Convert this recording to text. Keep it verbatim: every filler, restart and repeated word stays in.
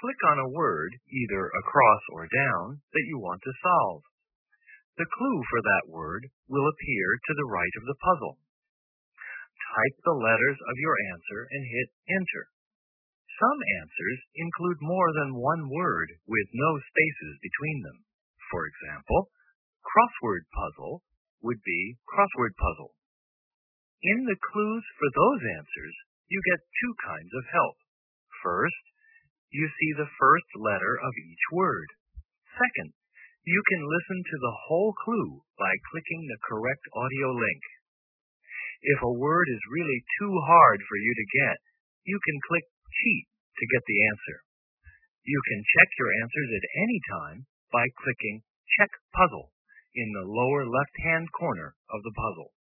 click on a word, either across or down, that you want to solve. The clue for that word will appear to the right of the puzzle. Type the letters of your answer and hit Enter. Some answers include more than one word with no spaces between them. For example, crossword puzzle would be crossword puzzle. In the clues for those answers, you get two kinds of help. First, you see the first letter of each word. Second, you can listen to the whole clue by clicking the correct audio link. If a word is really too hard for you to get, you can click Cheat to get the answer. You can check your answers at any time by clicking Check Puzzle in the lower left-hand corner of the puzzle.